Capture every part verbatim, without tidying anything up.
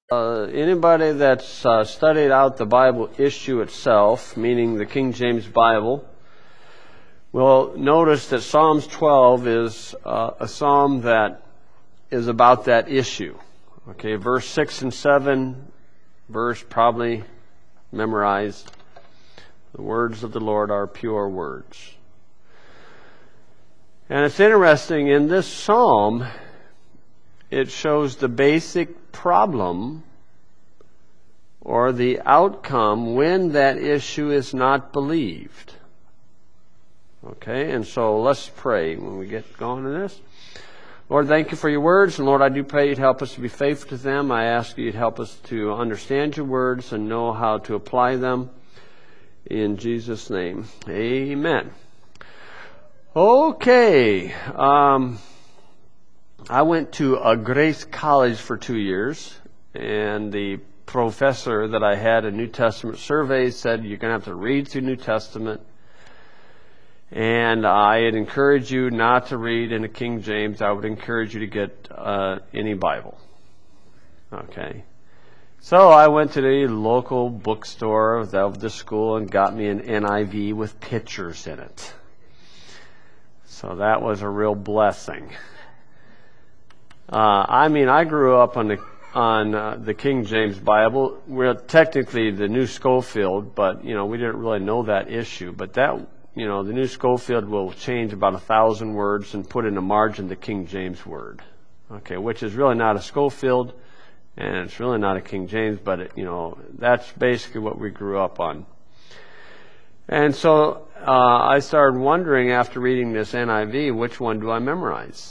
Uh, anybody that's uh, studied out the Bible issue itself, meaning the King James Bible, will notice that Psalms twelve is uh, a psalm that is about that issue. Okay, verse six and seven, verse probably memorized. The words of the Lord are pure words. And it's interesting, in this psalm, it shows the basic problem or the outcome when that issue is not believed. Okay, and so let's pray when we get going in this. Lord, thank you for your words, and Lord, I do pray you'd help us to be faithful to them. I ask you'd help us to understand your words and know how to apply them. In Jesus' name, amen. Okay, um... I went to a Grace College for two years, and the professor that I had in New Testament surveys said you're going to have to read through New Testament, and I had encouraged you not to read in the King James. I would encourage you to get uh, any Bible. Okay. So I went to the local bookstore of the school and got me an N I V with pictures in it. So that was a real blessing. Uh, I mean, I grew up on the on uh, the King James Bible. We're technically the New Schofield, but you know we didn't really know that issue. But that you know the New Schofield will change about a thousand words and put in the margin the King James word, okay, which is really not a Schofield, and it's really not a King James, but it, you know that's basically what we grew up on. And so uh, I started wondering after reading this N I V, which one do I memorize?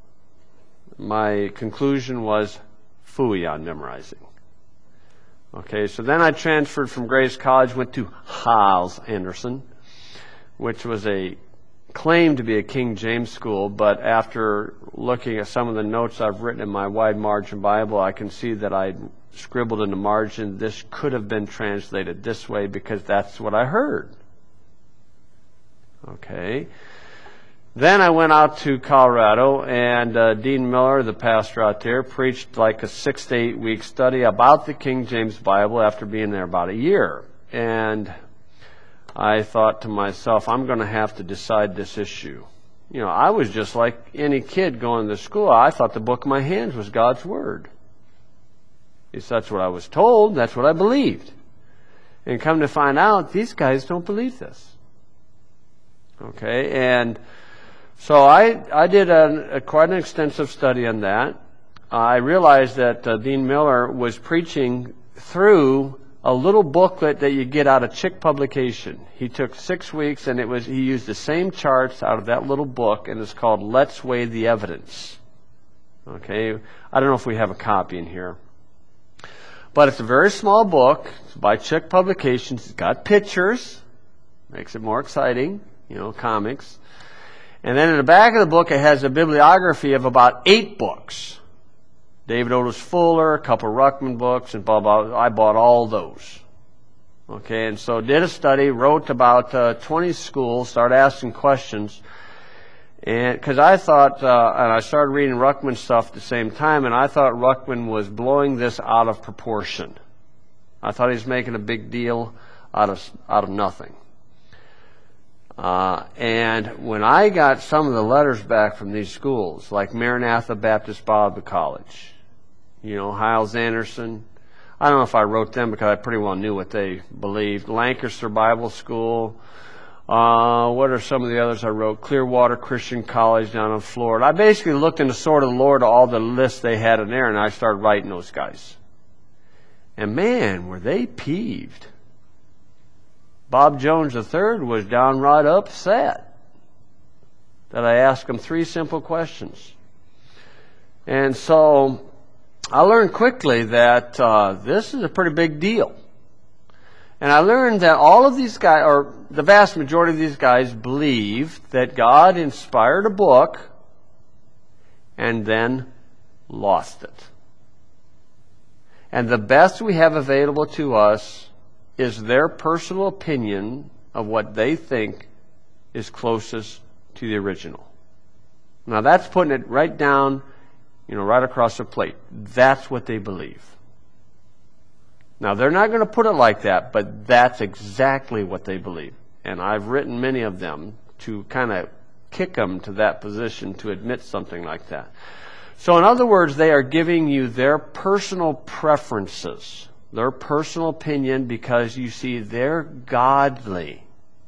My conclusion was phooey on memorizing. Okay, so then I transferred from Grace College, went to Hyles Anderson, which was a claimed to be a King James school, but after looking at some of the notes I've written in my wide margin Bible, I can see that I scribbled in the margin, this could have been translated this way because that's what I heard. Okay. Then I went out to Colorado, and uh, Dean Miller, the pastor out there, preached like a six to eight week study about the King James Bible after being there about a year. And I thought to myself, I'm going to have to decide this issue. You know, I was just like any kid going to school. I thought the book in my hands was God's Word. If that's what I was told, that's what I believed. And come to find out, these guys don't believe this. Okay, and so I, I did a, a quite an extensive study on that. I realized that uh, Dean Miller was preaching through a little booklet that you get out of Chick Publication. He took six weeks, and it was he used the same charts out of that little book, and it's called Let's Weigh the Evidence. Okay, I don't know if we have a copy in here, but it's a very small book. It's by Chick Publications. It's got pictures, makes it more exciting. You know, comics. And then in the back of the book, it has a bibliography of about eight books. David Otis Fuller, a couple Ruckman books, and blah, blah. I bought all those. Okay, and so did a study, wrote about uh, twenty schools, started asking questions. And because I thought, uh, and I started reading Ruckman stuff at the same time, and I thought Ruckman was blowing this out of proportion. I thought he was making a big deal out of out of nothing. Uh, and when I got some of the letters back from these schools, like Maranatha Baptist Bible College, you know, Hyles Anderson, I don't know if I wrote them because I pretty well knew what they believed. Lancaster Bible School, uh, what are some of the others I wrote? Clearwater Christian College down in Florida. I basically looked in the Sword of the Lord at all the lists they had in there, and I started writing those guys. And man, were they peeved. Bob Jones the third was downright upset that I asked him three simple questions. And so I learned quickly that uh, this is a pretty big deal. And I learned that all of these guys, or the vast majority of these guys, believed that God inspired a book and then lost it. And the best we have available to us is their personal opinion of what they think is closest to the original. Now that's putting it right down, you know, right across the plate. That's what they believe. Now, they're not going to put it like that, but that's exactly what they believe. And I've written many of them to kind of kick them to that position to admit something like that. So in other words, they are giving you their personal preferences, their personal opinion, because you see, they're godly.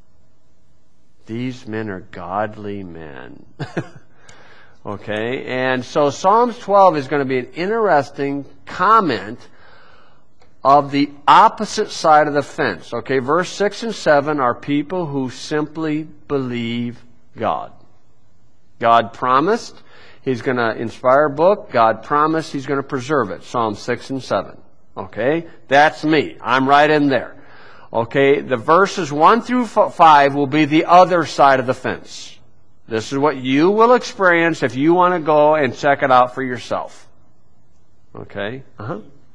These men are godly men. Okay? And so Psalms twelve is going to be an interesting comment of the opposite side of the fence. Okay, verse six and seven are people who simply believe God. God promised He's going to inspire a book. God promised He's going to preserve it. Psalm six and seven. Okay, that's me. I'm right in there. Okay, the verses one through five will be the other side of the fence. This is what you will experience if you want to go and check it out for yourself. Okay? Uh-huh.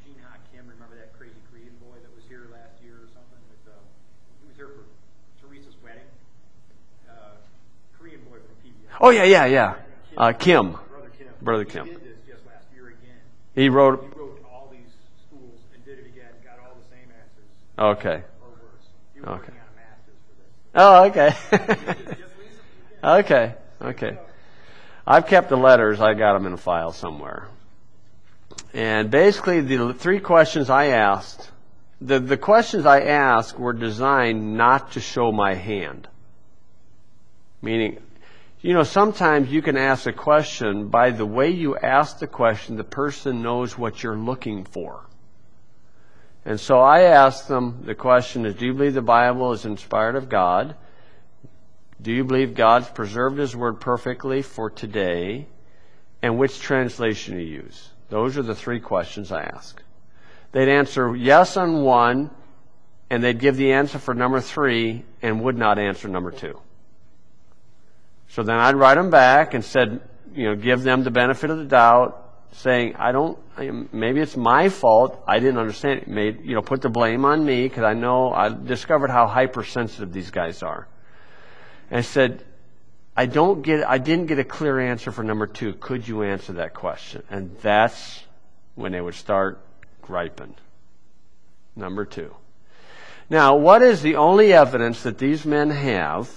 Oh, yeah, yeah, yeah. Uh, Kim. Brother Kim. Brother Kim. He did this just last year again. He wrote... He wrote all these schools and did it again, got all the same answers. Okay. Or worse. He was working on a master's for this. Oh, okay. Okay, okay. I've kept the letters. I got them in a file somewhere. And basically, the three questions I asked, the, the questions I asked were designed not to show my hand. Meaning... You know, sometimes you can ask a question, by the way you ask the question, the person knows what you're looking for. And so I asked them, the question is, do you believe the Bible is inspired of God? Do you believe God's preserved His Word perfectly for today? And which translation you use? Those are the three questions I ask. They'd answer yes on one, and they'd give the answer for number three, and would not answer number two. So then I'd write them back and said, you know, give them the benefit of the doubt, saying, I don't, maybe it's my fault. I didn't understand it. Made, you know, put the blame on me because I know, I discovered how hypersensitive these guys are. And I said, I don't get, I didn't get a clear answer for number two. Could you answer that question? And that's when they would start griping. Number two. Now, what is the only evidence that these men have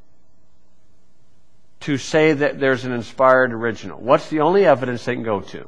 to say that there's an inspired original? What's the only evidence they can go to?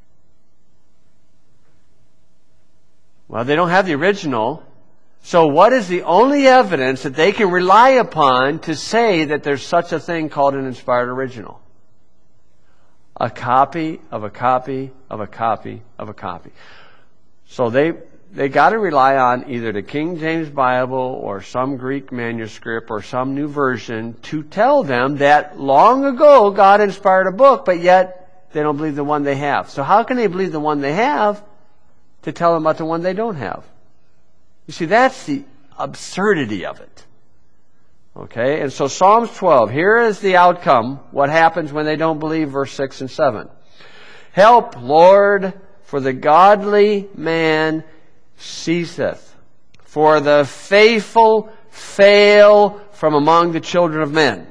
Well, they don't have the original. So what is the only evidence that they can rely upon to say that there's such a thing called an inspired original? A copy of a copy of a copy of a copy. So they they got to rely on either the King James Bible or some Greek manuscript or some new version to tell them that long ago God inspired a book, but yet they don't believe the one they have. So how can they believe the one they have to tell them about the one they don't have? You see, that's the absurdity of it. Okay, and so Psalms twelve, here is the outcome, what happens when they don't believe, verse six and seven. Help, Lord, for the godly man ceaseth, for the faithful fail from among the children of men.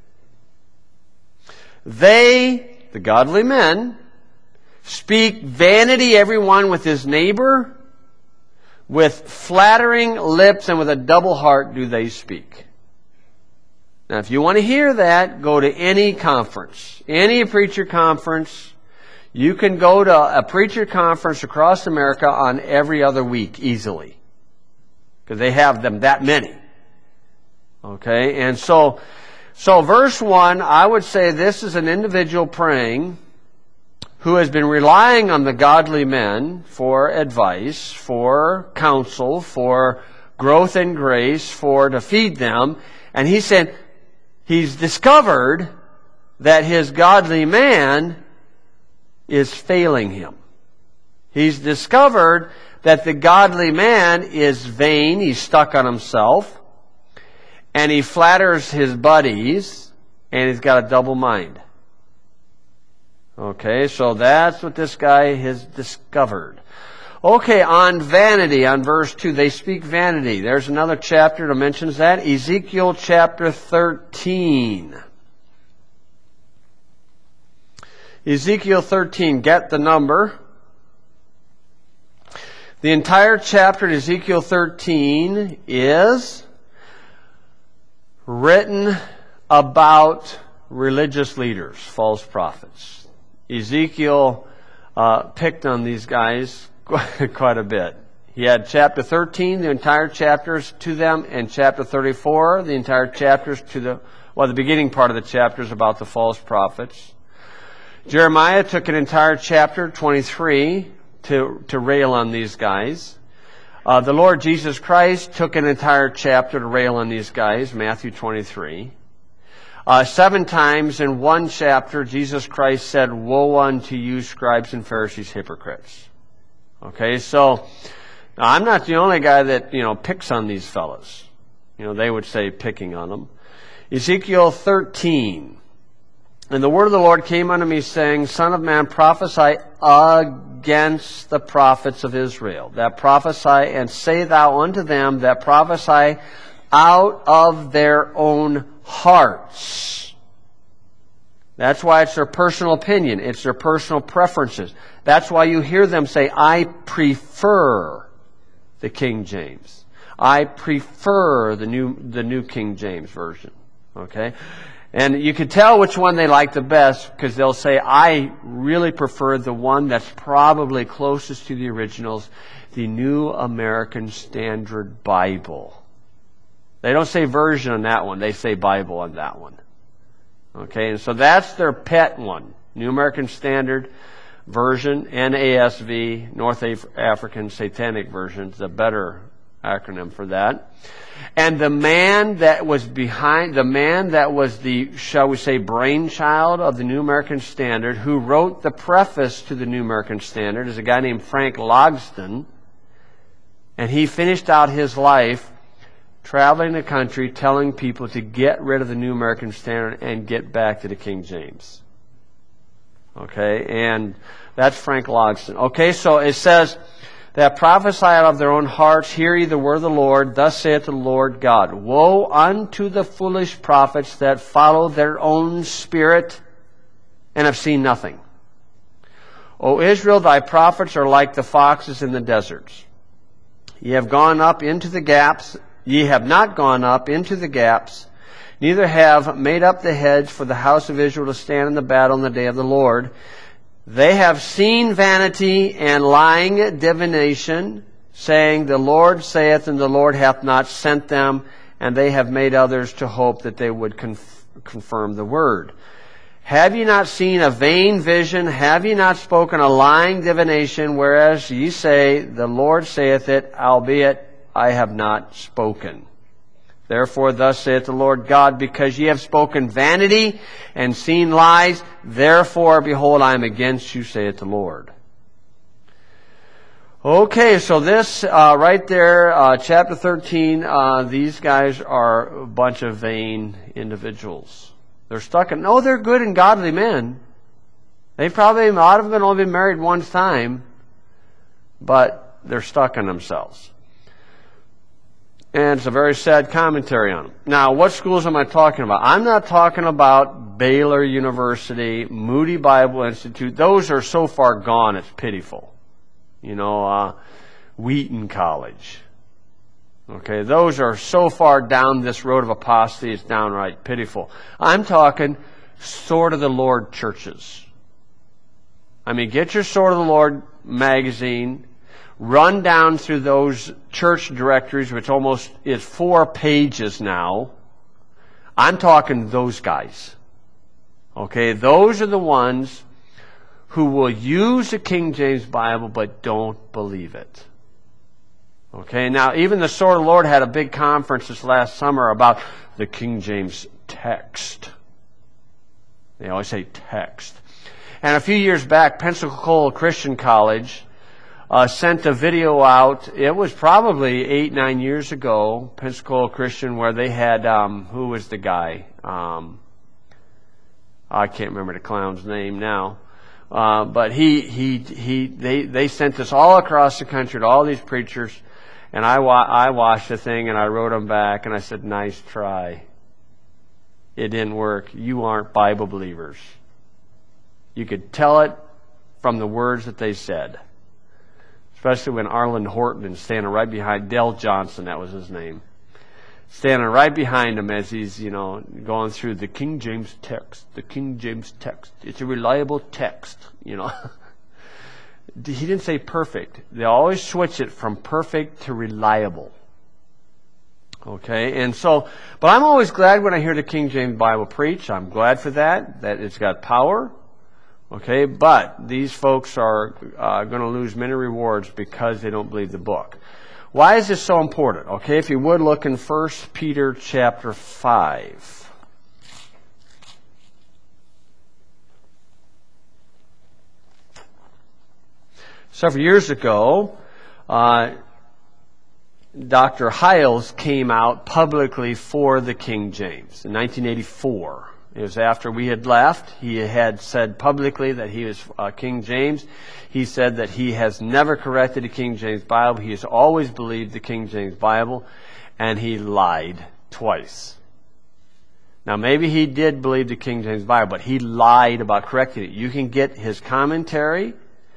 They, the godly men, speak vanity every one with his neighbor, with flattering lips and with a double heart do they speak. Now, if you want to hear that, go to any conference, any preacher conference. You can go to a preacher conference across America on every other week easily, because they have them that many. Okay, and so, so verse one, I would say this is an individual praying who has been relying on the godly men for advice, for counsel, for growth in grace, for to feed them, and he said he's discovered that his godly man is failing him. He's discovered that the godly man is vain, he's stuck on himself, and he flatters his buddies, and he's got a double mind. Okay, so that's what this guy has discovered. Okay, on vanity, on verse two, they speak vanity. There's another chapter that mentions that, Ezekiel chapter thirteen. Ezekiel thirteen, get the number. The entire chapter in Ezekiel thirteen is written about religious leaders, false prophets. Ezekiel uh, picked on these guys quite a bit. He had chapter thirteen, the entire chapters to them, and chapter thirty-four, the entire chapters to the, well, the beginning part of the chapters about the false prophets. Jeremiah took an entire chapter, twenty-three, to, to rail on these guys. Uh, the Lord Jesus Christ took an entire chapter to rail on these guys, Matthew twenty-three. Uh, seven times in one chapter, Jesus Christ said, "Woe unto you, scribes and Pharisees, hypocrites." Okay, so now, I'm not the only guy that, you know, picks on these fellas. You know, they would say picking on them. Ezekiel thirteen. And the word of the Lord came unto me, saying, Son of man, prophesy against the prophets of Israel, that prophesy, and say thou unto them that prophesy out of their own hearts. That's why it's their personal opinion. It's their personal preferences. That's why you hear them say, I prefer the King James. I prefer the new, the new King James Version. Okay? And you can tell which one they like the best because they'll say, I really prefer the one that's probably closest to the originals, the New American Standard Bible. They don't say version on that one. They say Bible on that one. Okay, and so that's their pet one. New American Standard Version, N A S V, North Af- African Satanic Version, is a better acronym for that. And the man that was behind, the man that was the, shall we say, brainchild of the New American Standard, who wrote the preface to the New American Standard, is a guy named Frank Logsdon. And he finished out his life traveling the country telling people to get rid of the New American Standard and get back to the King James. Okay, and that's Frank Logsdon. Okay, so it says, that prophesy out of their own hearts, hear ye the word of the Lord, thus saith the Lord God. Woe unto the foolish prophets that follow their own spirit and have seen nothing. O Israel, thy prophets are like the foxes in the deserts. Ye have gone up into the gaps, ye have not gone up into the gaps, neither have made up the hedge for the house of Israel to stand in the battle in the day of the Lord. They have seen vanity and lying divination, saying, the Lord saith, and the Lord hath not sent them, and they have made others to hope that they would conf- confirm the word. Have ye not seen a vain vision? Have ye not spoken a lying divination, whereas ye say, the Lord saith it, albeit I have not spoken? Therefore, thus saith the Lord God, because ye have spoken vanity and seen lies, therefore, behold, I am against you, saith the Lord. Okay, so this, uh, right there, uh, chapter thirteen, uh, these guys are a bunch of vain individuals. They're stuck in, no, they're good and godly men. They've probably, a lot of them have only been married one time, but they're stuck in themselves. And it's a very sad commentary on them. Now, what schools am I talking about? I'm not talking about Baylor University, Moody Bible Institute. Those are so far gone, it's pitiful. You know, uh, Wheaton College. Okay, those are so far down this road of apostasy, it's downright pitiful. I'm talking Sword of the Lord churches. I mean, get your Sword of the Lord magazine, run down through those church directories, which almost is four pages now. I'm talking those guys. Okay, those are the ones who will use the King James Bible but don't believe it. Okay, now even the Sword of the Lord had a big conference this last summer about the King James text. They always say text. And a few years back, Pensacola Christian College Uh, sent a video out. It was probably eight, nine years ago, Pensacola Christian, where they had, um, who was the guy? Um, I can't remember the clown's name now. Uh, but he, he, he, they, they sent this all across the country to all these preachers. And I, wa- I watched the thing and I wrote them back and I said, nice try. It didn't work. You aren't Bible believers. You could tell it from the words that they said. Especially when Arlen Horton is standing right behind Dell Johnson, that was his name. Standing right behind him as he's, you know, going through the King James text. The King James text. It's a reliable text, you know. He didn't say perfect. They always switch it from perfect to reliable. Okay, and so, but I'm always glad when I hear the King James Bible preach. I'm glad for that, that it's got power. Okay, but these folks are uh, going to lose many rewards because they don't believe the book. Why is this so important? Okay, if you would look in First Peter chapter five. Several years ago, uh, Doctor Hiles came out publicly for the King James in nineteen eighty-four. It was after we had left. He had said publicly that he was uh, King James. He said that he has never corrected the King James Bible. He has always believed the King James Bible, and he lied twice. Now, maybe he did believe the King James Bible, but he lied about correcting it. You can get his commentary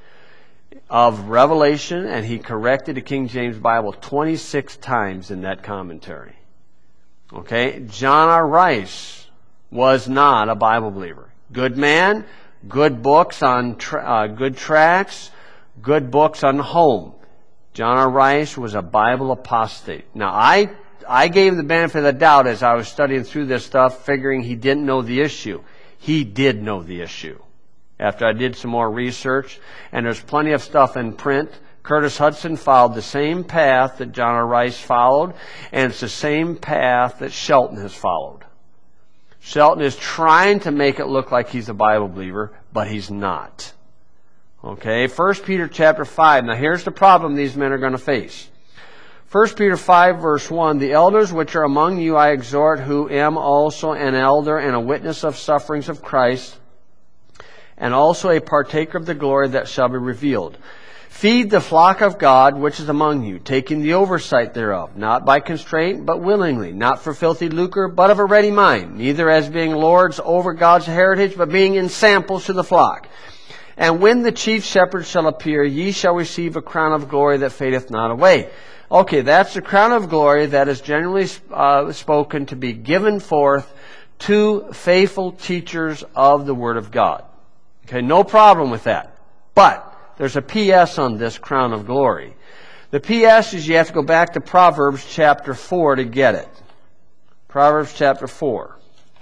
of Revelation, and he corrected the King James Bible twenty-six times in that commentary. Okay? John R. Rice was not a Bible believer. Good man, good books on tra- uh, good tracts, good books on home. John R. Rice was a Bible apostate. Now, I I gave him the benefit of the doubt as I was studying through this stuff, figuring he didn't know the issue. He did know the issue. After I did some more research, and there's plenty of stuff in print. Curtis Hudson followed the same path that John R. Rice followed, and it's the same path that Shelton has followed. Shelton is trying to make it look like he's a Bible believer, but he's not. Okay, First Peter chapter five. Now here's the problem these men are going to face. First Peter five verse one, the elders which are among you I exhort, who am also an elder and a witness of sufferings of Christ, and also a partaker of the glory that shall be revealed. Feed the flock of God which is among you, taking the oversight thereof, not by constraint, but willingly, not for filthy lucre, but of a ready mind, neither as being lords over God's heritage, but being in samples to the flock. And when the chief shepherd shall appear, ye shall receive a crown of glory that fadeth not away. Okay, that's the crown of glory that is generally uh, spoken to be given forth to faithful teachers of the Word of God. Okay, no problem with that. But there's a P S on this crown of glory. The P S is you have to go back to Proverbs chapter four to get it. Proverbs chapter four.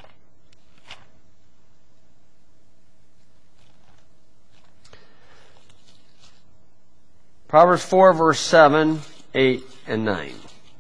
Proverbs four verse seven, eight, and nine.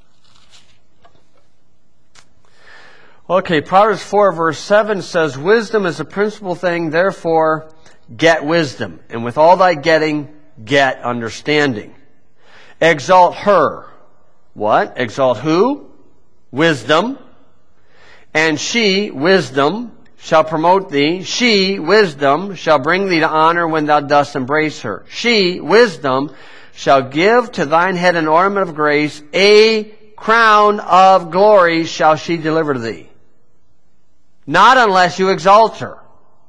Okay, Proverbs four verse seven says, wisdom is a principal thing, therefore get wisdom. And with all thy getting, get understanding. Exalt her. What? Exalt who? Wisdom. And she, wisdom, shall promote thee. She, wisdom, shall bring thee to honor when thou dost embrace her. She, wisdom, shall give to thine head an ornament of grace. A crown of glory shall she deliver to thee. Not unless you exalt her.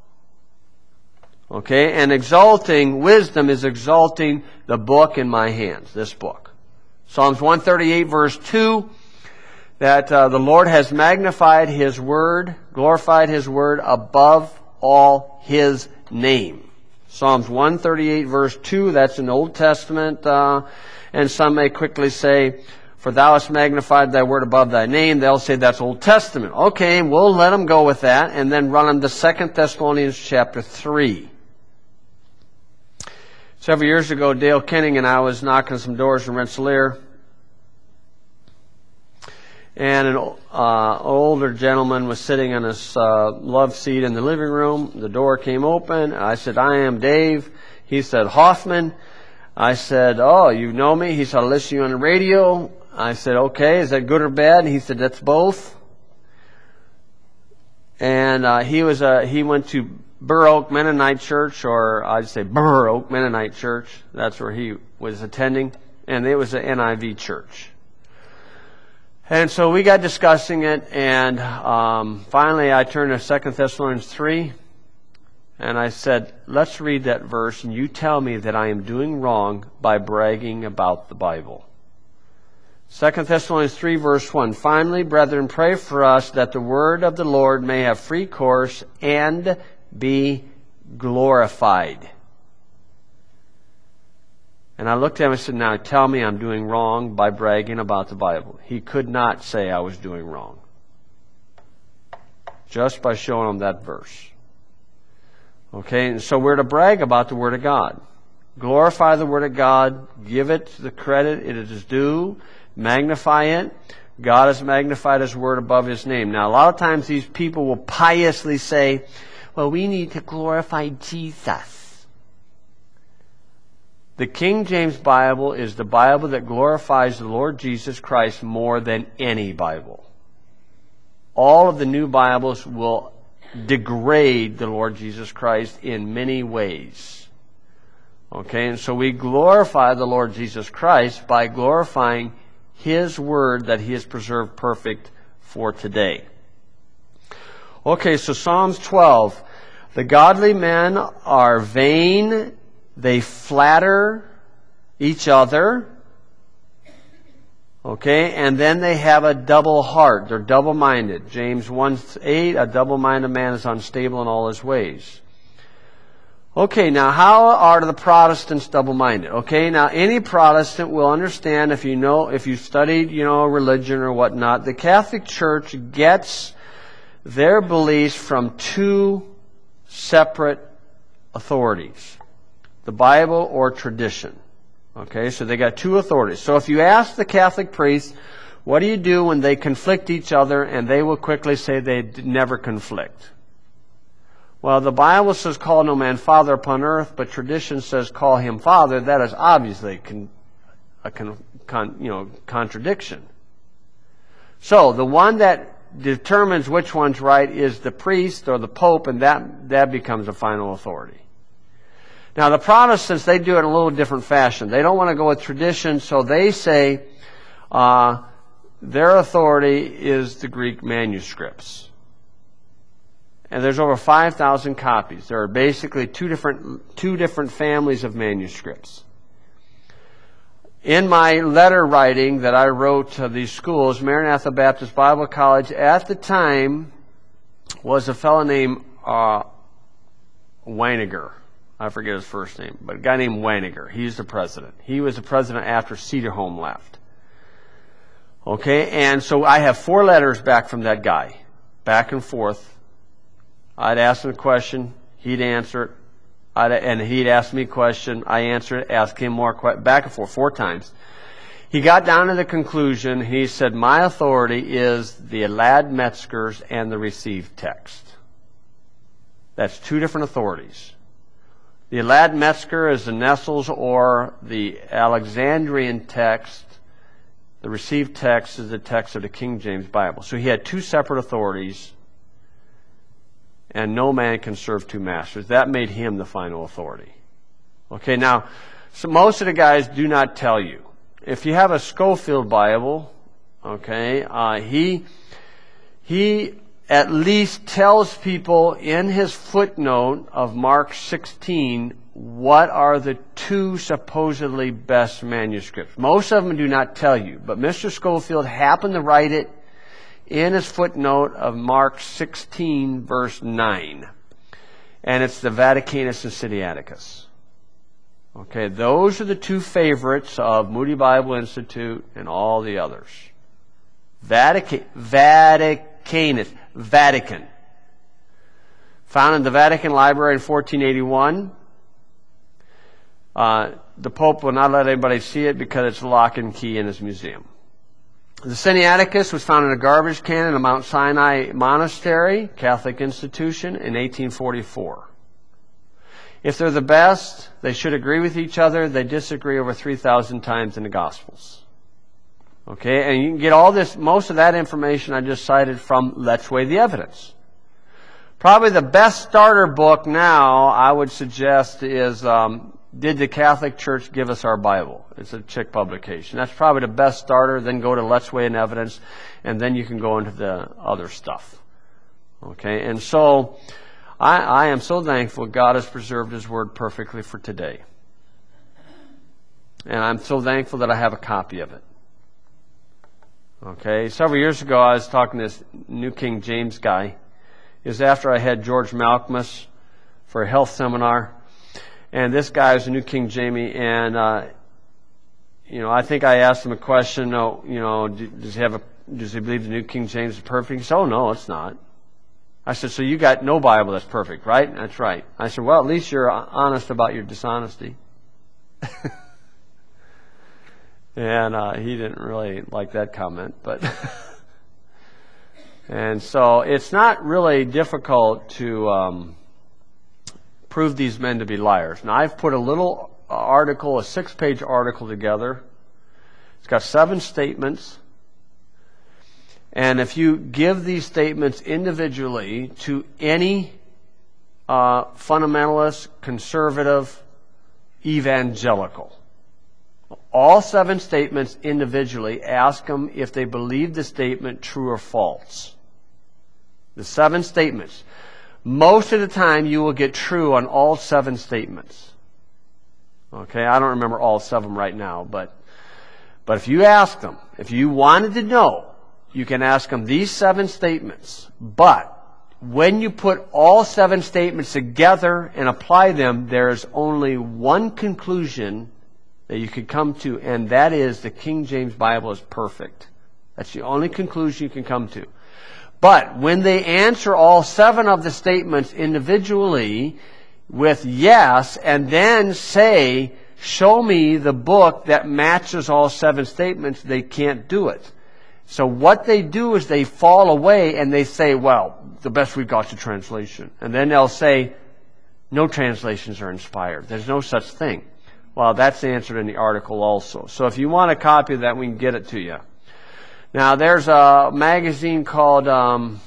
Okay, and exalting wisdom is exalting the book in my hands, this book. Psalms one thirty-eight verse two, that uh, the Lord has magnified His word, glorified His word above all His name. Psalms one thirty-eight verse two, that's in the Old Testament, uh, and some may quickly say, for thou hast magnified thy word above thy name. They'll say that's Old Testament. Okay, we'll let them go with that, and then run them to Second Thessalonians chapter three. Several years ago, Dale Kenning and I was knocking some doors in Rensselaer, and an uh, older gentleman was sitting on his uh, love seat in the living room. The door came open. I said, I am Dave. He said, Hoffman. I said, oh, you know me? He said, I listen to you on the radio. I said, okay, is that good or bad? And he said, that's both. And uh, he was uh, he went to Burr Oak Mennonite Church, or I'd say Burr Oak Mennonite Church. That's where he was attending. And it was an N I V church. And so we got discussing it, and um, finally I turned to Second Thessalonians three. And I said, let's read that verse and you tell me that I am doing wrong by bragging about the Bible. Second Thessalonians three, verse one. Finally, brethren, pray for us that the word of the Lord may have free course and be glorified. And I looked at him and said, now tell me I'm doing wrong by bragging about the Bible. He could not say I was doing wrong, just by showing him that verse. Okay, and so we're to brag about the Word of God. Glorify the Word of God. Give it the credit it is due. Magnify it. God has magnified His Word above His name. Now, a lot of times these people will piously say, well, we need to glorify Jesus. The King James Bible is the Bible that glorifies the Lord Jesus Christ more than any Bible. All of the new Bibles will degrade the Lord Jesus Christ in many ways. Okay, and so we glorify the Lord Jesus Christ by glorifying His Word that He has preserved perfect for today. Okay, so Psalms twelve. The godly men are vain. They flatter each other. Okay, and then they have a double heart. They're double-minded. James one eight, a double-minded man is unstable in all his ways. Okay, now how are the Protestants double-minded? Okay, now any Protestant will understand if you know, if you studied, you know, religion or whatnot, the Catholic Church gets their beliefs from two separate authorities, the Bible or tradition. Okay, so they got two authorities. So if you ask the Catholic priests, what do you do when they conflict each other, and they will quickly say they never conflict. Well, the Bible says call no man father upon earth, but tradition says call him father. That is obviously con, a con, con, you know, contradiction. So the one that determines which one's right is the priest or the Pope, and that, that becomes a final authority. Now, the Protestants, they do it in a little different fashion. They don't want to go with tradition, so they say uh, their authority is the Greek manuscripts. And there's over five thousand copies. There are basically two different, two different families of manuscripts. In my letter writing that I wrote to these schools, Maranatha Baptist Bible College at the time was a fellow named uh, Weiniger. I forget his first name, but a guy named Weiniger. He's the president. He was the president after Cederholm left. Okay, and so I have four letters back from that guy, back and forth. I'd ask him a question, he'd answer it, I'd, and he'd ask me a question, I answered it, ask him more questions, back and forth, four times. He got down to the conclusion, he said, my authority is the Elad Metzger's and the received text. That's two different authorities. The Elad Metzger is the Nestles or the Alexandrian text. The received text is the text of the King James Bible. So he had two separate authorities, and no man can serve two masters. That made him the final authority. Okay, now, so most of the guys do not tell you. If you have a Scofield Bible, okay, uh, he he at least tells people in his footnote of Mark sixteen what are the two supposedly best manuscripts. Most of them do not tell you, but Mister Scofield happened to write it in his footnote of Mark sixteen, verse nine. And it's the Vaticanus and Sinaiticus. Okay, those are the two favorites of Moody Bible Institute and all the others. Vatican, Vaticanus, Vatican. Found in the Vatican Library in fourteen eighty-one. Uh, the Pope will not let anybody see it because it's lock and key in his museum. The Sinaiticus was found in a garbage can in a Mount Sinai monastery, Catholic institution, in eighteen forty-four. If they're the best, they should agree with each other. They disagree over three thousand times in the Gospels. Okay, and you can get all this, most of that information I just cited from Let's Weigh the Evidence. Probably the best starter book now, I would suggest, is um, Did the Catholic Church Give Us Our Bible? It's a Chick publication. That's probably the best starter. Then go to Let's Weigh the Evidence, and then you can go into the other stuff. Okay, and so I, I am so thankful God has preserved His Word perfectly for today. And I'm so thankful that I have a copy of it. Okay, several years ago I was talking to this New King James guy. It was after I had George Malcolmus for a health seminar. And this guy was a New King James, and uh, you know, I think I asked him a question. Oh, you know, does he have a? Does he believe the New King James is perfect? He said, "Oh no, it's not." I said, "So you got no Bible that's perfect, right?" That's right. I said, "Well, at least you're honest about your dishonesty." And uh, he didn't really like that comment, but and so it's not really difficult to um, prove these men to be liars. Now, I've put a little article, a six-page article together. It's got seven statements, and if you give these statements individually to any uh, fundamentalist, conservative, evangelical, all seven statements individually, ask them if they believe the statement true or false. The seven statements. Most of the time you will get true on all seven statements. Okay, I don't remember all seven right now, but but if you ask them, if you wanted to know, you can ask them these seven statements. But when you put all seven statements together and apply them, there is only one conclusion that you could come to, and that is the King James Bible is perfect. That's the only conclusion you can come to. But when they answer all seven of the statements individually with yes, and then say, show me the book that matches all seven statements, they can't do it. So what they do is they fall away and they say, well, the best we've got is a translation. And then they'll say, no translations are inspired. There's no such thing. Well, that's answered in the article also. So if you want a copy of that, we can get it to you. Now, there's a magazine called um,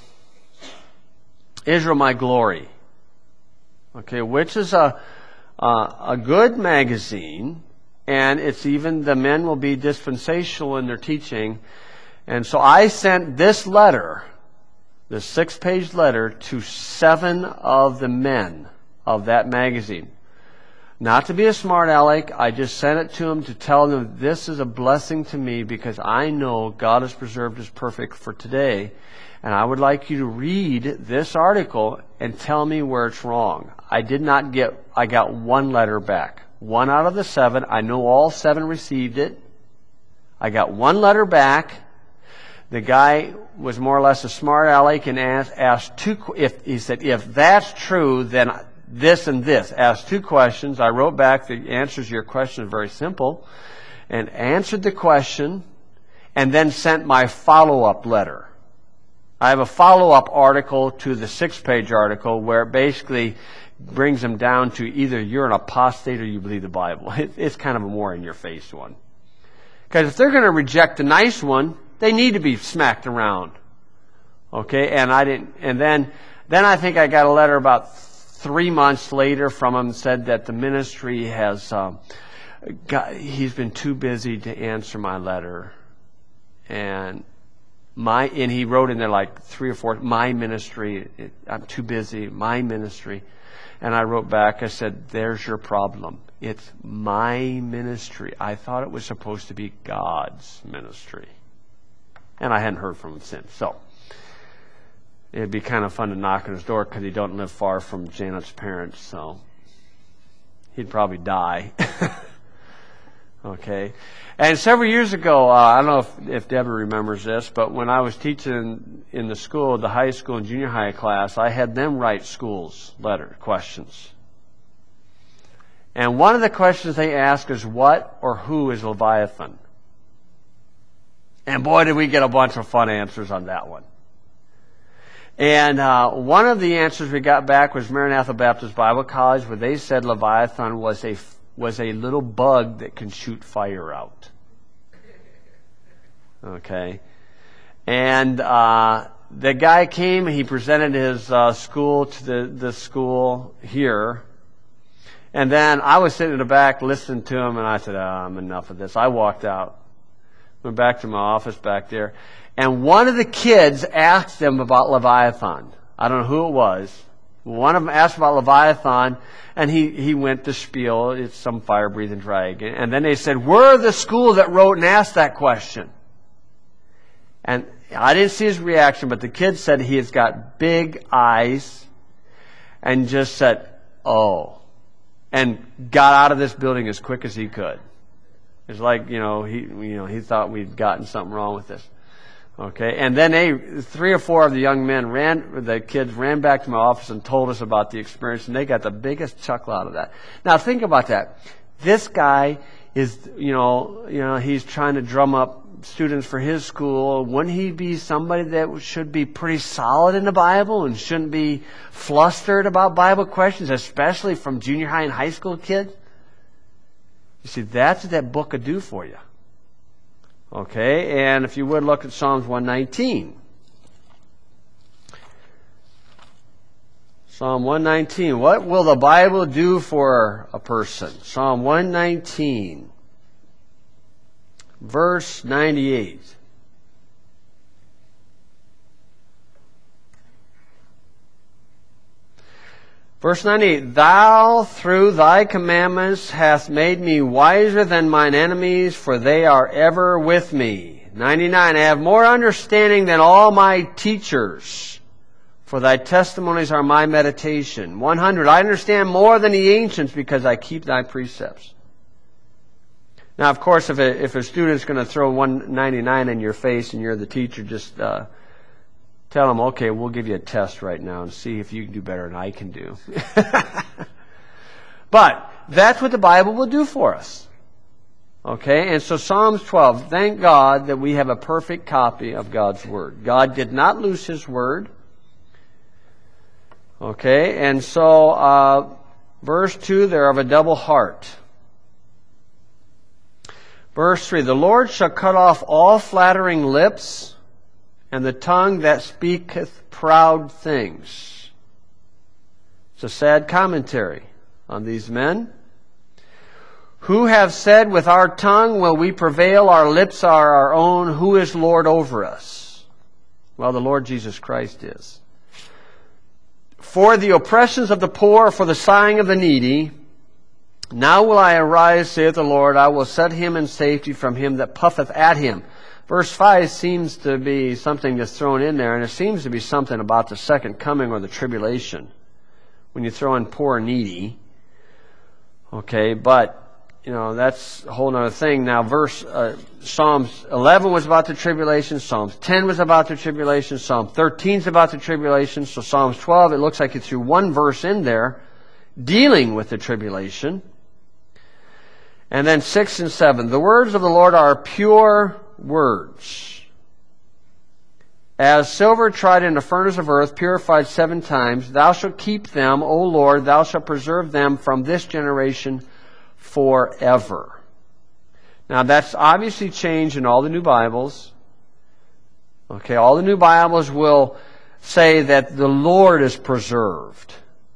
Israel My Glory, okay, which is a, a a good magazine, and it's even, the men will be dispensational in their teaching. And so I sent this letter, this six-page letter, to seven of the men of that magazine. Not to be a smart aleck, I just sent it to them to tell them this is a blessing to me because I know God has preserved His perfect for today. And I would like you to read this article and tell me where it's wrong. I did not get, I got one letter back. One out of the seven. I know all seven received it. I got one letter back. The guy was more or less a smart aleck and asked, asked two, if, he said, if that's true, then this and this. Asked two questions. I wrote back, the answers to your question are very simple, and answered the question, and then sent my follow-up letter. I have a follow-up article to the six-page article where it basically brings them down to either you're an apostate or you believe the Bible. It, it's kind of a more in-your-face one. Because if they're going to reject the nice one, they need to be smacked around. Okay, and I didn't, and then, then I think I got a letter about three months later from him, said that the ministry has, um, got, he's been too busy to answer my letter. And my, and he wrote in there like three or four, my ministry, it, I'm too busy, my ministry. And I wrote back, I said, there's your problem. It's my ministry. I thought it was supposed to be God's ministry. And I hadn't heard from him since. So it'd be kind of fun to knock on his door because he don't live far from Janet's parents, so he'd probably die. Okay. And several years ago, uh, I don't know if, if Deborah remembers this, but when I was teaching in the school, the high school and junior high class, I had them write schools letter questions. And one of the questions they ask is, what or who is Leviathan? And boy, did we get a bunch of fun answers on that one. And uh, one of the answers we got back was Maranatha Baptist Bible College, where they said Leviathan was a was a little bug that can shoot fire out. Okay, and uh, the guy came. He presented his uh, school to the the school here, and then I was sitting in the back listening to him, and I said, oh, "I'm enough of this." I walked out, went back to my office back there. And one of the kids asked them about Leviathan. I don't know who it was. One of them asked about Leviathan, and he, he went to spiel, it's some fire-breathing dragon. And then they said, we're the school that wrote and asked that question. And I didn't see his reaction, but the kid said he has got big eyes and just said, oh, and got out of this building as quick as he could. It's like, you know, he, you know, he thought we'd gotten something wrong with this. Okay, and then they, three or four of the young men ran, the kids ran back to my office and told us about the experience, and they got the biggest chuckle out of that. Now think about that. This guy is, you know, you know, he's trying to drum up students for his school. Wouldn't he be somebody that should be pretty solid in the Bible and shouldn't be flustered about Bible questions, especially from junior high and high school kids? You see, that's what that book could do for you. Okay, and if you would look at Psalms one nineteen. Psalm one nineteen. What will the Bible do for a person? Psalm one nineteen, verse ninety-eight. Verse ninety-eight, Thou through thy commandments hast made me wiser than mine enemies, for they are ever with me. ninety-nine, I have more understanding than all my teachers, for thy testimonies are my meditation. one hundred, I understand more than the ancients, because I keep thy precepts. Now, of course, if a, if a student's going to throw one ninety-nine in your face and you're the teacher, just uh, tell them, okay, we'll give you a test right now and see if you can do better than I can do. But that's what the Bible will do for us. Okay, and so Psalms twelve, thank God that we have a perfect copy of God's Word. God did not lose His Word. Okay, and so uh, verse two, they're of a double heart. Verse three, the Lord shall cut off all flattering lips, and the tongue that speaketh proud things. It's a sad commentary on these men who have said, with our tongue will we prevail, our lips are our own, who is Lord over us? Well, the Lord Jesus Christ is. For the oppressions of the poor, for the sighing of the needy, now will I arise, saith the Lord, I will set him in safety from him that puffeth at him. Verse five seems to be something that's thrown in there, and it seems to be something about the second coming or the tribulation when you throw in poor and needy. Okay, but, you know, that's a whole other thing. Now, verse uh, Psalms eleven was about the tribulation. Psalms ten was about the tribulation. Psalm thirteen is about the tribulation. So Psalms twelve, it looks like you threw one verse in there dealing with the tribulation. And then six and seven, the words of the Lord are pure words, as silver tried in the furnace of earth, purified seven times. Thou shalt keep them, O Lord, thou shalt preserve them from this generation forever. Now that's obviously changed in all the new Bibles. Okay, all the new Bibles will say that the Lord is preserved.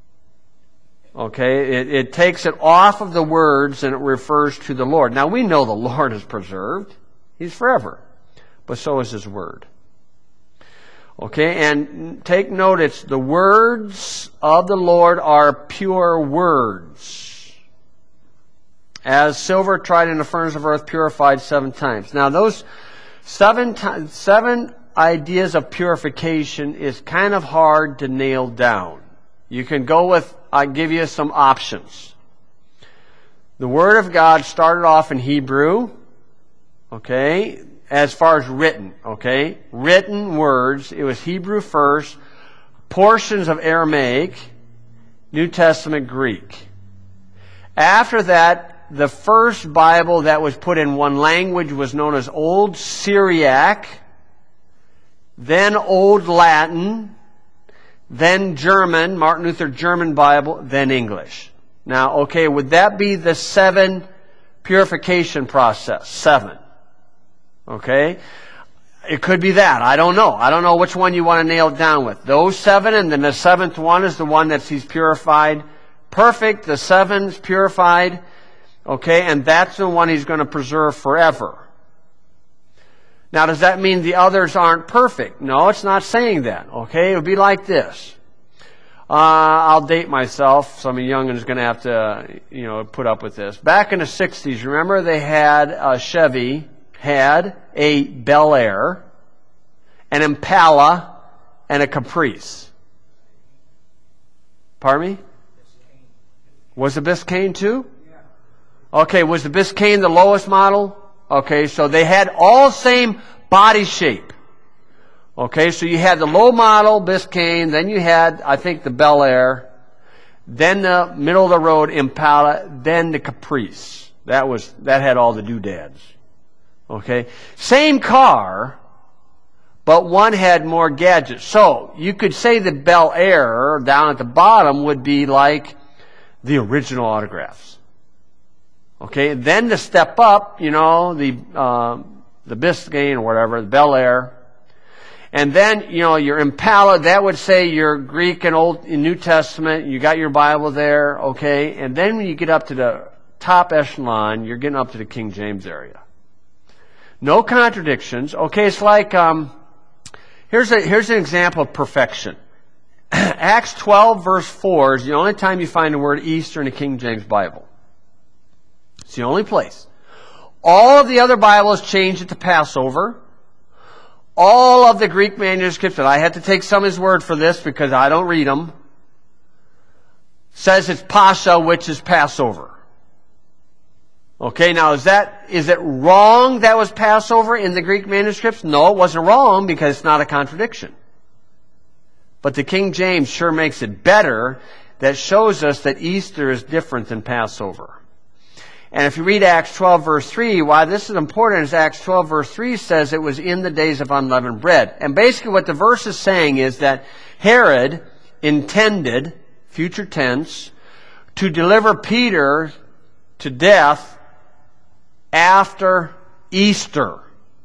Okay, it, it takes it off of the words and it refers to the Lord. Now we know the Lord is preserved. He's forever. But so is His Word. Okay, and take note, it's the words of the Lord are pure words. As silver tried in the furnace of earth, purified seven times. Now those seven, t- seven ideas of purification is kind of hard to nail down. You can go with, I'll give you some options. The Word of God started off in Hebrew, okay, as far as written, okay, written words. It was Hebrew first, portions of Aramaic, New Testament Greek. After that, the first Bible that was put in one language was known as Old Syriac, then Old Latin, then German, Martin Luther German Bible, then English. Now, okay, would that be the seven purification process? Seven. Okay? It could be that. I don't know. I don't know which one you want to nail it down with. Those seven, and then the seventh one is the one that He's purified. Perfect. The seven's purified. Okay? And that's the one He's going to preserve forever. Now, does that mean the others aren't perfect? No, it's not saying that. Okay? It would be like this. Uh, I'll date myself. Some of you youngins are going to have to, you know, put up with this. Back in the sixties, remember they had a Chevy, had a Bel Air, an Impala, and a Caprice. Pardon me? Was the Biscayne too? Okay, was the Biscayne the lowest model? Okay, so they had all same body shape. Okay, so you had the low model Biscayne, then you had, I think, the Bel Air, then the middle of the road Impala, then the Caprice. That was, that had all the doodads. Okay, same car, but one had more gadgets. So you could say the Bel Air down at the bottom would be like the original autographs. Okay, then to step up, you know, the uh, the Biscayne or whatever, the Bel Air. And then, you know, your Impala, that would say your Greek and Old and New Testament. You got your Bible there, okay? And then when you get up to the top echelon, you're getting up to the King James area. No contradictions. Okay, it's like, um, here's a, here's an example of perfection. Acts twelve verse four is the only time you find the word Easter in the King James Bible. It's the only place. All of the other Bibles changed it to Passover. All of the Greek manuscripts, and I had to take some of his word for this because I don't read them, says it's Pascha, which is Passover. Okay, now is that, is it wrong that was Passover in the Greek manuscripts? No, it wasn't wrong because it's not a contradiction. But the King James sure makes it better. That shows us that Easter is different than Passover. And if you read Acts twelve verse three, why this is important is Acts twelve verse three says it was in the days of unleavened bread. And basically what the verse is saying is that Herod intended, future tense, to deliver Peter to death after Easter.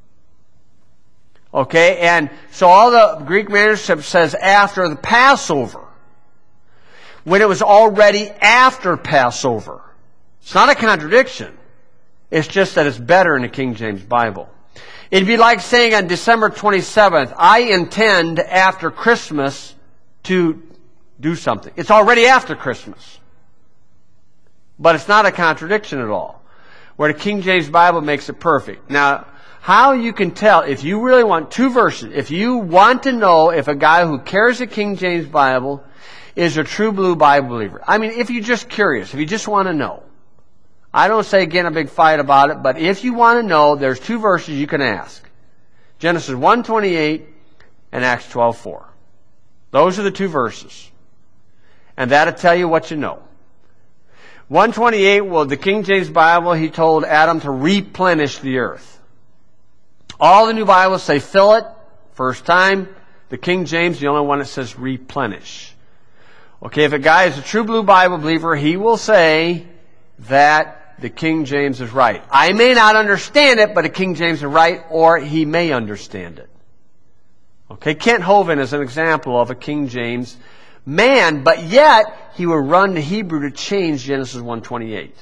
Okay, and so all the Greek manuscript says after the Passover, when it was already after Passover. It's not a contradiction. It's just that it's better in the King James Bible. It'd be like saying on December twenty-seventh, I intend after Christmas to do something. It's already after Christmas. But it's not a contradiction at all. Where the King James Bible makes it perfect. Now, how you can tell, if you really want two verses, if you want to know if a guy who carries a King James Bible is a true blue Bible believer. I mean, if you're just curious, if you just want to know. I don't say get in a big fight about it, but if you want to know, there's two verses you can ask. Genesis one twenty-eight and Acts twelve four. Those are the two verses. And that'll tell you what you know. one twenty-eight, well, the King James Bible, he told Adam to replenish the earth. All the new Bibles say fill it, first time. The King James, the only one that says replenish. Okay, if a guy is a true blue Bible believer, he will say that the King James is right. I may not understand it, but the King James is right, or he may understand it. Okay, Kent Hovind is an example of a King James man, but yet he would run to Hebrew to change Genesis one twenty-eight.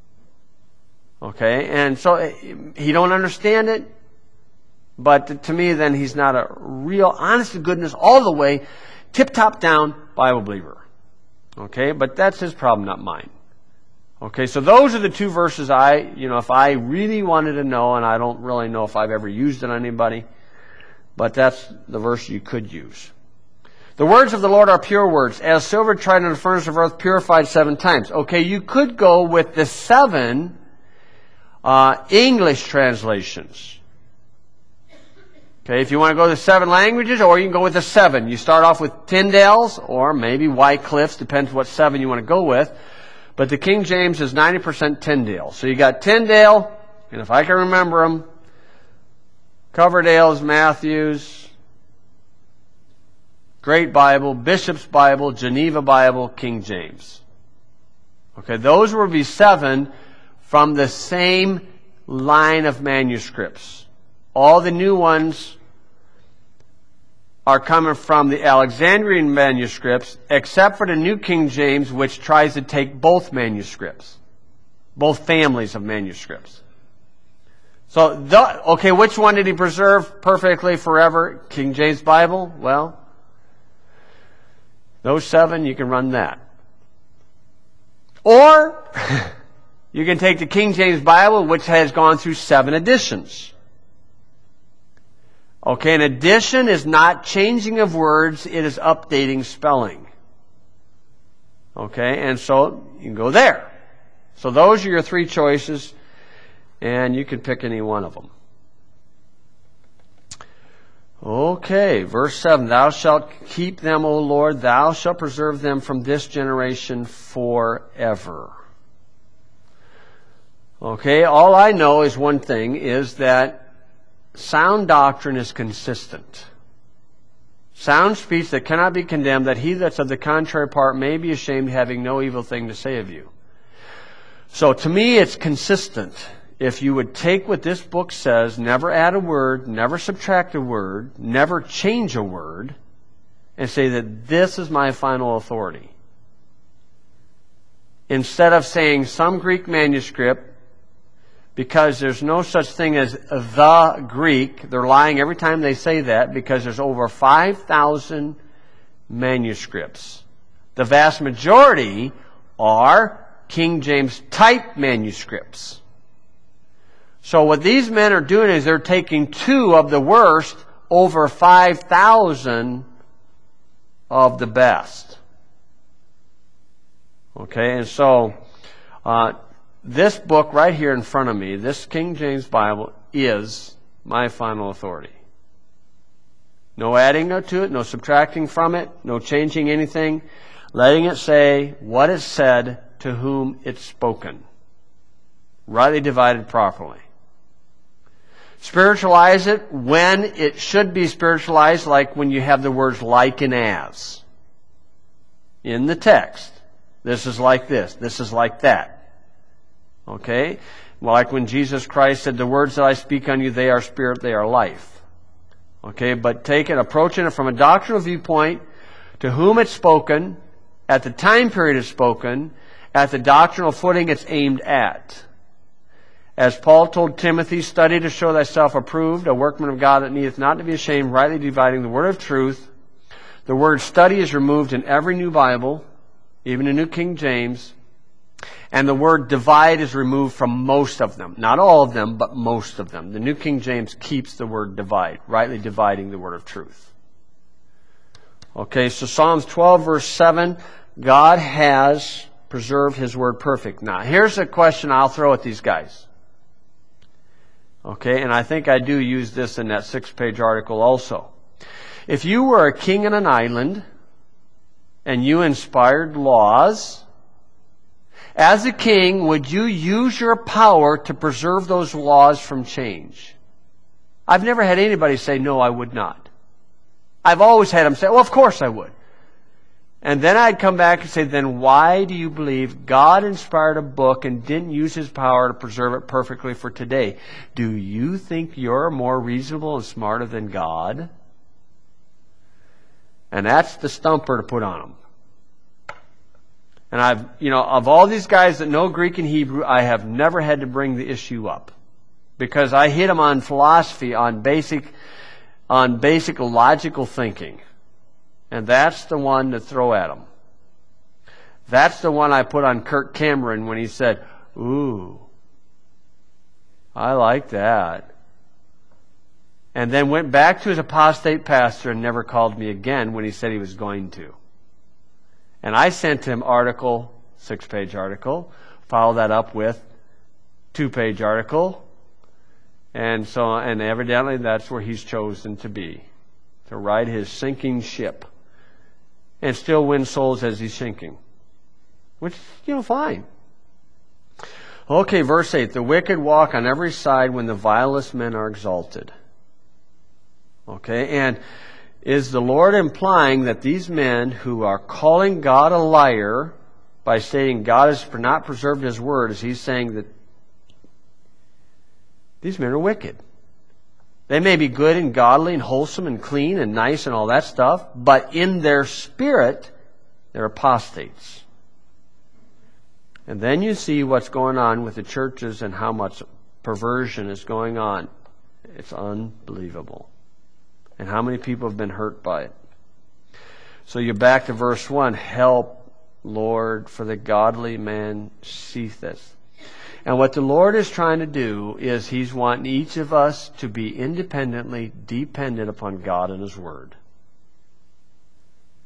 Okay, and so he don't understand it, but to me then he's not a real, honest to goodness, all the way, tip-top down Bible believer. Okay, but that's his problem, not mine. Okay, so those are the two verses I, you know, if I really wanted to know, and I don't really know if I've ever used it on anybody, but that's the verse you could use. The words of the Lord are pure words, as silver tried in the furnace of earth, purified seven times. Okay, you could go with the seven uh, English translations. Okay, if you want to go to the seven languages, or you can go with the seven. You start off with Tyndale's, or maybe Wycliffe's, depends what seven you want to go with. But the King James is ninety percent Tyndale. So you got Tyndale, and if I can remember them, Coverdale's, Matthew's, Great Bible, Bishop's Bible, Geneva Bible, King James. Okay, those would be seven from the same line of manuscripts. All the new ones are coming from the Alexandrian manuscripts, except for the New King James, which tries to take both manuscripts, both families of manuscripts. So, the, okay, which one did he preserve perfectly forever? King James Bible? Well, Those seven, you can run that. Or you can take the King James Bible, which has gone through seven editions. Okay, an addition is not changing of words, it is updating spelling. Okay, and so you can go there. So those are your three choices, and you can pick any one of them. Okay, verse seven. Thou shalt keep them, O Lord, thou shalt preserve them from this generation forever. Okay, all I know is one thing, is that sound doctrine is consistent. Sound speech that cannot be condemned, that he that's of the contrary part may be ashamed, having no evil thing to say of you. So to me, it's consistent. If you would take what this book says, never add a word, never subtract a word, never change a word, and say that this is my final authority. Instead of saying some Greek manuscript, because there's no such thing as the Greek, they're lying every time they say that, because there's over five thousand manuscripts. The vast majority are King James type manuscripts. So what these men are doing is they're taking two of the worst over five thousand of the best. Okay, and so uh, this book right here in front of me, this King James Bible, is my final authority. No adding to it, no subtracting from it, no changing anything. Letting it say what it said to whom it's spoken. Rightly divided properly. Spiritualize it when it should be spiritualized, like when you have the words like and as in the text. This is like this. This is like that. Okay? Like when Jesus Christ said, the words that I speak on you, they are spirit, they are life. Okay? But take it, approaching it from a doctrinal viewpoint, to whom it's spoken, at the time period it's spoken, at the doctrinal footing it's aimed at. As Paul told Timothy, study to show thyself approved, a workman of God that needeth not to be ashamed, rightly dividing the word of truth. The word study is removed in every new Bible, even in New King James. And the word divide is removed from most of them. Not all of them, but most of them. The New King James keeps the word divide, rightly dividing the word of truth. Okay, so Psalms twelve verse seven, God has preserved His word perfect. Now, here's a question I'll throw at these guys. Okay, and I think I do use this in that six-page article also. If you were a king on an island and you inspired laws, as a king, would you use your power to preserve those laws from change? I've never had anybody say, no, I would not. I've always had them say, well, of course I would. And then I'd come back and say, then why do you believe God inspired a book and didn't use His power to preserve it perfectly for today? Do you think you're more reasonable and smarter than God? And that's the stumper to put on them. And I've, you know, of all these guys that know Greek and Hebrew, I have never had to bring the issue up. Because I hit them on philosophy, on basic, on basic logical thinking. And that's the one to throw at them. That's the one I put on Kirk Cameron when he said, ooh, I like that. And then went back to his apostate pastor and never called me again when he said he was going to. And I sent him article, six-page article, followed that up with two-page article. And so, and evidently that's where he's chosen to be, to ride his sinking ship. And still win souls as he's sinking. Which, you know, fine. Okay, verse eight. The wicked walk on every side when the vilest men are exalted. Okay, and is the Lord implying that these men who are calling God a liar by stating God has not preserved His word, is He saying that these men are wicked? They may be good and godly and wholesome and clean and nice and all that stuff, but in their spirit, they're apostates. And then you see what's going on with the churches and how much perversion is going on. It's unbelievable. And how many people have been hurt by it. So you're back to verse one. Help, Lord, for the godly man ceaseth. And what the Lord is trying to do is He's wanting each of us to be independently dependent upon God and His Word.